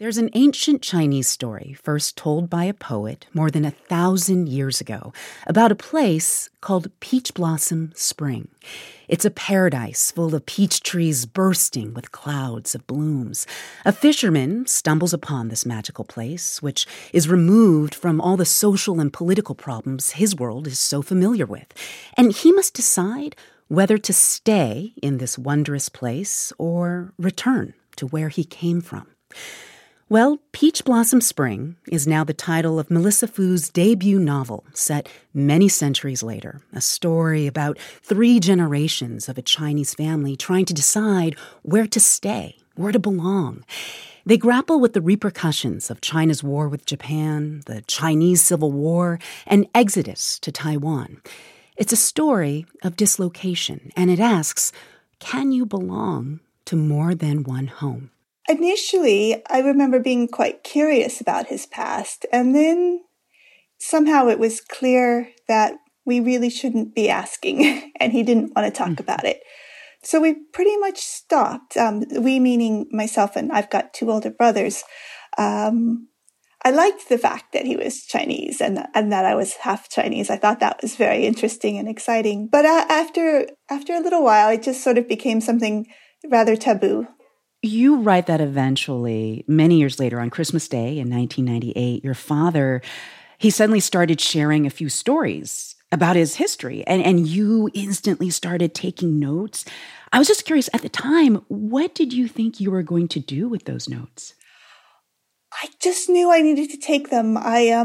There's an ancient Chinese story, first told by a poet more than 1,000 years ago, about a place called Peach Blossom Spring. It's a paradise full of peach trees bursting with clouds of blooms. A fisherman stumbles upon this magical place, which is removed from all the social and political problems his world is so familiar with. And he must decide whether to stay in this wondrous place or return to where he came from. Well, Peach Blossom Spring is now the title of Melissa Fu's debut novel, set many centuries later, a story about 3 generations of a Chinese family trying to decide where to stay, where to belong. They grapple with the repercussions of China's war with Japan, the Chinese Civil War, and exodus to Taiwan. It's a story of dislocation, and it asks, can you belong to more than one home? Initially, I remember being quite curious about his past, and then somehow it was clear that we really shouldn't be asking, and he didn't want to talk about it. So we pretty much stopped, we meaning myself, and I've got 2 older brothers. I liked the fact that he was Chinese and that I was half Chinese. I thought that was very interesting and exciting. But after a little while, it just sort of became something rather taboo. You write that eventually, many years later, on Christmas Day in 1998, your father, he suddenly started sharing a few stories about his history, and you instantly started taking notes. I was just curious, at the time, what did you think you were going to do with those notes? I just knew I needed to take them. I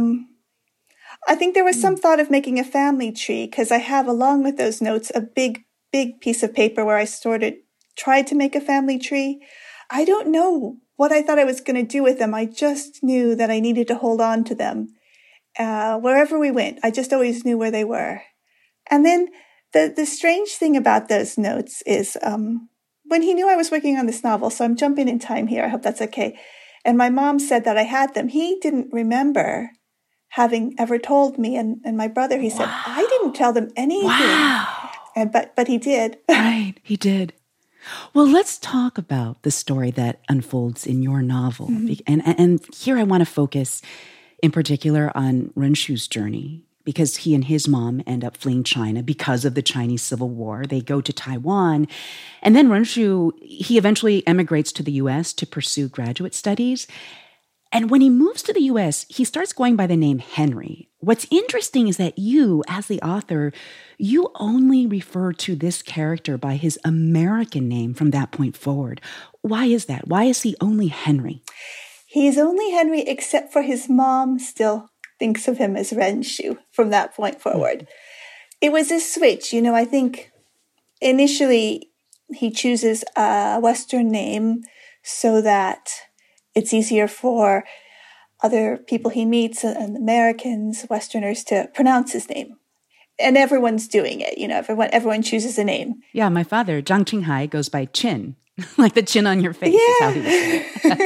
think there was some thought of making a family tree, because I have, along with those notes, a big piece of paper where I tried to make a family tree. I don't know what I thought I was going to do with them. I just knew that I needed to hold on to them. Wherever we went, I just always knew where they were. And then the strange thing about those notes is when he knew I was working on this novel, so I'm jumping in time here, I hope that's okay, and my mom said that I had them, he didn't remember having ever told me, and my brother, he said, I didn't tell them anything. Wow. But he did. Right, he did. Well, let's talk about the story that unfolds in your novel. Mm-hmm. And here I want to focus in particular on Renshu's journey, because he and his mom end up fleeing China because of the Chinese Civil War. They go to Taiwan. And then Renshu, he eventually emigrates to the U.S. to pursue graduate studies. And when he moves to the U.S., he starts going by the name Henry. What's interesting is that you, as the author, you only refer to this character by his American name from that point forward. Why is that? Why is he only Henry? He's only Henry, except for his mom still thinks of him as Renshu from that point forward. It was a switch. I think initially he chooses a Western name so that it's easier for other people he meets, and Americans, Westerners, to pronounce his name. And everyone's doing it. Everyone chooses a name. Yeah, my father, Zhang Qinghai, goes by Chin, like the chin on your face is how he would say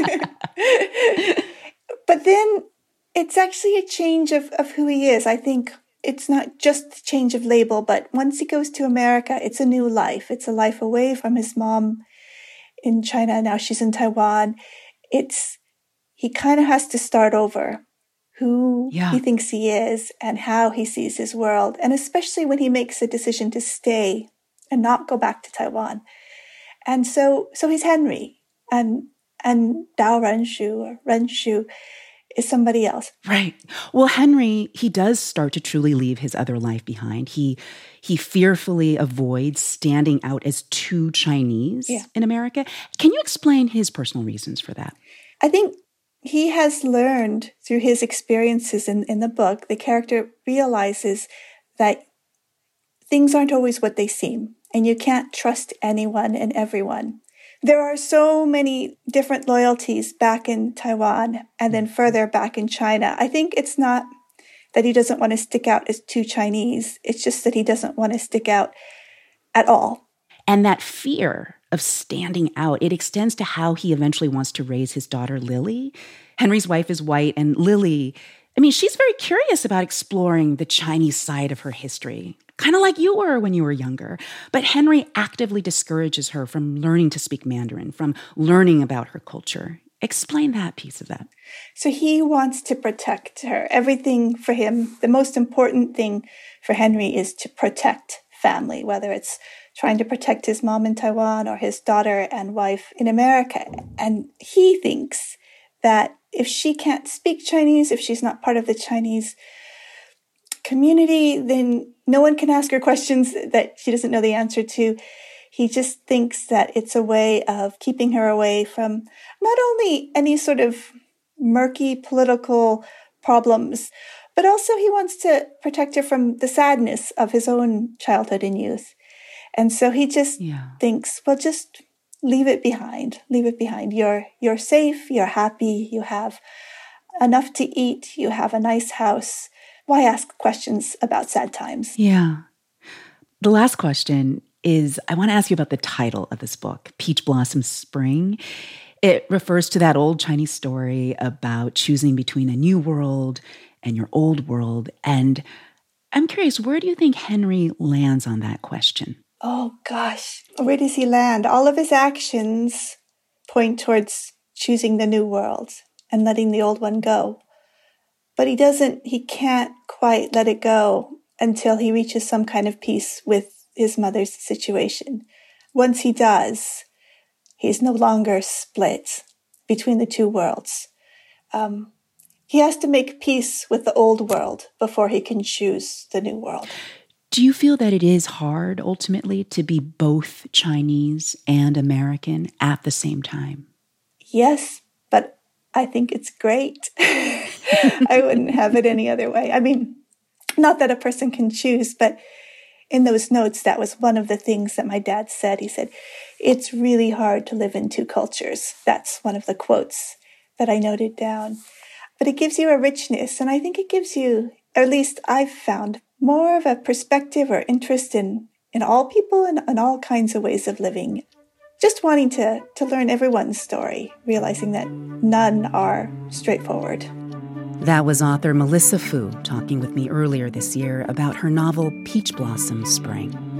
it. But then it's actually a change of who he is. I think it's not just a change of label, but once he goes to America, it's a new life. It's a life away from his mom in China. Now she's in Taiwan. He kind of has to start over who he thinks he is and how he sees his world. And especially when he makes a decision to stay and not go back to Taiwan. And so he's Henry, and Dao Renshu or Renshu is somebody else. Right. Well, Henry, he does start to truly leave his other life behind. He fearfully avoids standing out as too Chinese in America. Can you explain his personal reasons for that? I think he has learned through his experiences in the book, the character realizes that things aren't always what they seem, and you can't trust anyone and everyone. There are so many different loyalties back in Taiwan and then further back in China. I think it's not that he doesn't want to stick out as too Chinese. It's just that he doesn't want to stick out at all. And that fear of standing out, it extends to how he eventually wants to raise his daughter, Lily. Henry's wife is white, and Lily, she's very curious about exploring the Chinese side of her history, kind of like you were when you were younger. But Henry actively discourages her from learning to speak Mandarin, from learning about her culture. Explain that piece of that. So he wants to protect her. Everything for him, the most important thing for Henry is to protect family, whether it's trying to protect his mom in Taiwan or his daughter and wife in America. And he thinks that if she can't speak Chinese, if she's not part of the Chinese community, then no one can ask her questions that she doesn't know the answer to. He just thinks that it's a way of keeping her away from not only any sort of murky political problems, but also he wants to protect her from the sadness of his own childhood and youth. And so he just thinks, well, just leave it behind. Leave it behind. You're safe. You're happy. You have enough to eat. You have a nice house. Why ask questions about sad times? Yeah. The last question is, I want to ask you about the title of this book, Peach Blossom Spring. It refers to that old Chinese story about choosing between a new world and your old world. And I'm curious, where do you think Henry lands on that question? Oh, gosh. Where does he land? All of his actions point towards choosing the new world and letting the old one go. But he can't quite let it go until he reaches some kind of peace with his mother's situation. Once he does, he's no longer split between the two worlds. He has to make peace with the old world before he can choose the new world. Do you feel that it is hard, ultimately, to be both Chinese and American at the same time? Yes, but I think it's great. I wouldn't have it any other way. I mean, not that a person can choose, but in those notes, that was one of the things that my dad said. He said, it's really hard to live in two cultures. That's one of the quotes that I noted down. But it gives you a richness, and I think it gives you, or at least I've found, more of a perspective or interest in all people and all kinds of ways of living. Just wanting to learn everyone's story, realizing that none are straightforward. That was author Melissa Fu talking with me earlier this year about her novel Peach Blossom Spring.